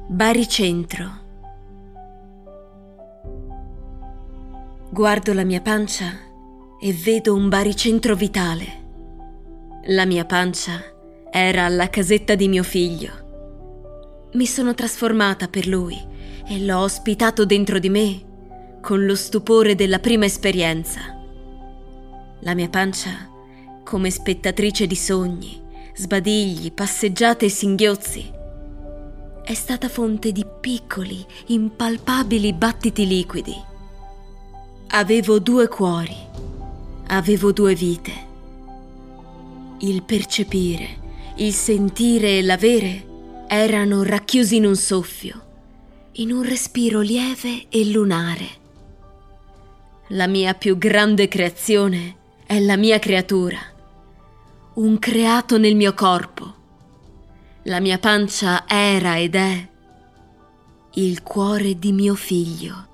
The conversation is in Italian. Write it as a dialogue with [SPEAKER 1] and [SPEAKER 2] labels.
[SPEAKER 1] Baricentro. Guardo la mia pancia e vedo un baricentro vitale. La mia pancia era alla casetta di mio figlio. Mi sono trasformata per lui e l'ho ospitato dentro di me con lo stupore della prima esperienza. La mia pancia, come spettatrice di sogni, sbadigli, passeggiate e singhiozzi, è stata fonte di piccoli, impalpabili battiti liquidi. Avevo 2 cuori, avevo 2 vite. Il percepire, il sentire e l'avere erano racchiusi in un soffio, in un respiro lieve e lunare. La mia più grande creazione è la mia creatura, un creato nel mio corpo. La mia pancia era ed è il cuore di mio figlio.